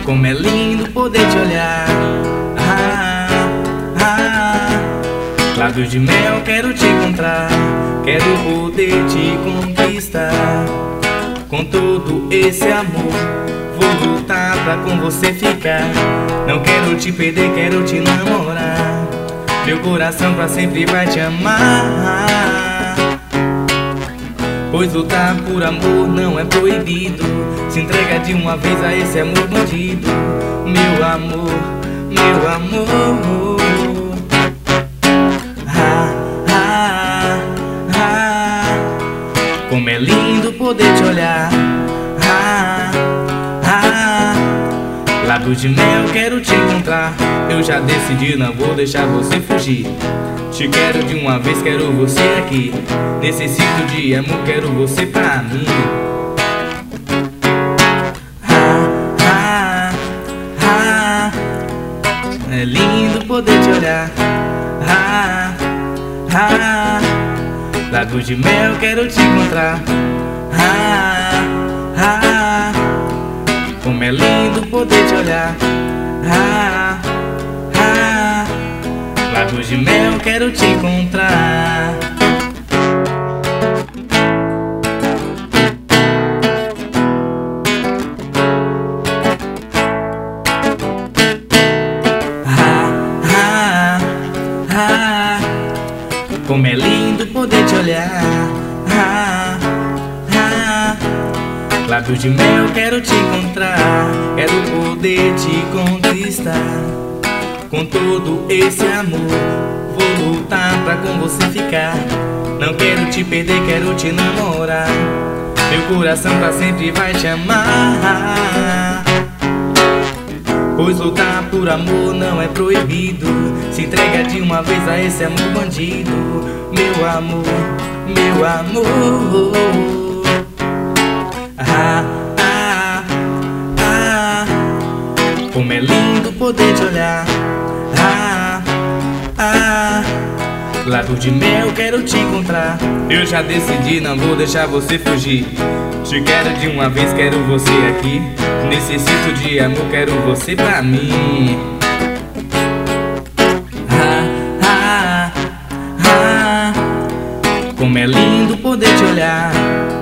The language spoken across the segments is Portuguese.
Como é lindo poder te olhar. Lábios de mel, quero te encontrar. Quero poder te conquistar. Com todo esse amor vou lutar pra com você ficar. Não quero te perder, quero te namorar. Meu coração pra sempre vai te amar. Pois lutar por amor não é proibido. Se entrega de uma vez a esse amor bandido. Meu amor, meu amor. Como é lindo poder te olhar. Lábios de mel, quero te encontrar. Eu já decidi, não vou deixar você fugir. Te quero de uma vez, quero você aqui. Necessito de amor, quero você pra mim. É lindo poder te olhar. Lábios de mel, quero te encontrar. Como é lindo poder te olhar. Lábios de mel, quero te encontrar. Como é lindo poder te olhar. Lábios de mel, quero te encontrar. Quero poder te conquistar. Com todo esse amor vou lutar pra com você ficar. Não quero te perder, quero te namorar. Meu coração pra sempre vai te amar. Pois lutar por amor não é proibido. Se entrega de uma vez a esse amor bandido. Meu amor, meu amor. Como é lindo poder te olhar. Lábios de mel, quero te encontrar. Eu já decidi, não vou deixar você fugir. Te quero de uma vez, quero você aqui. Necessito de amor, quero você pra mim. Como é lindo poder te olhar.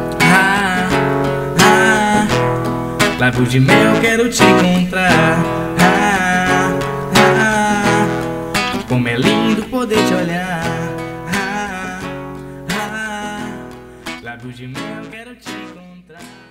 Lábios de mel, quero te encontrar. Como é lindo poder te olhar. Lábios de mel, quero te encontrar.